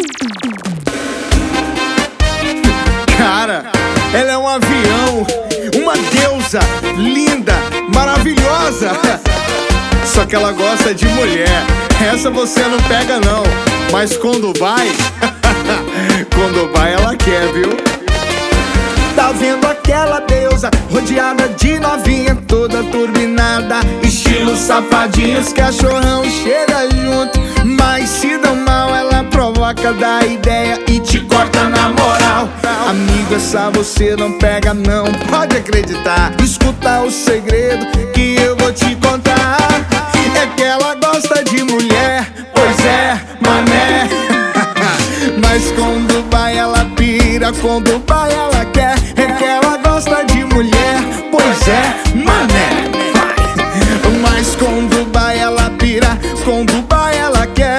Cara, ela é um avião, uma deusa, linda, maravilhosa. Só que ela gosta de mulher. Essa você não pega não, mas quando vai, quando vai ela quer, viu? Tá vendo aquela deusa rodeada de novinha, toda turbinada, estilo safadinhos, cachorrão chega junto, mas se dá mal ela provoca, dá ideia e te corta na moral. Amigo, essa você não pega não, pode acreditar. Escuta o segredo que eu vou te contar. É que ela gosta de mulher, pois é, mané. Mas quando vai ela pira, quando vai ela quer. É que ela gosta de mulher, pois é, mané. Mas quando vai ela pira, quando vai ela quer.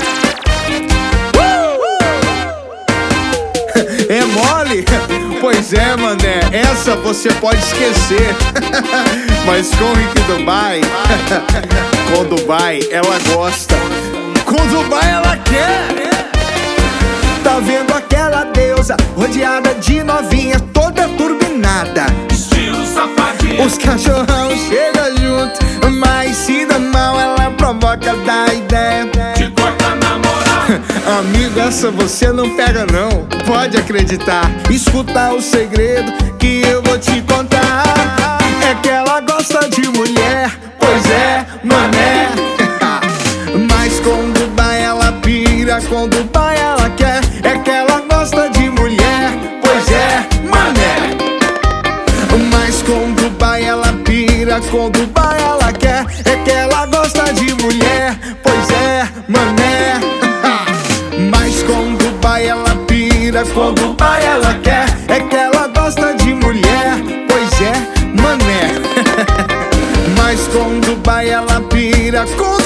É mole? Pois é, mané, essa você pode esquecer. Mas com o Rick Dubai, quando vai ela gosta, quando vai ela quer. Tá vendo aquela deusa rodeada de novinha, toda turbinada, estilo safadinho, os cachorrão chegam junto, mas se dá mal ela provoca, dá ideia, te corta na moral. Amigo, essa você não pega não, pode acreditar. Escuta o segredo que eu vou te contar. É que ela gosta de mulher, pois é, mané. Mas quando vai ela pira, quando vai ela quer. É que ela gosta de mulher, pois é, mané. Mas quando vai ela pira, quando vai ela quer. É que ela gosta de mulher, pois é, mané. Mas quando vai ela pira, quando vai ela quer. É que ela gosta de mulher, pois é, mané. Mas quando vai ela pira, quando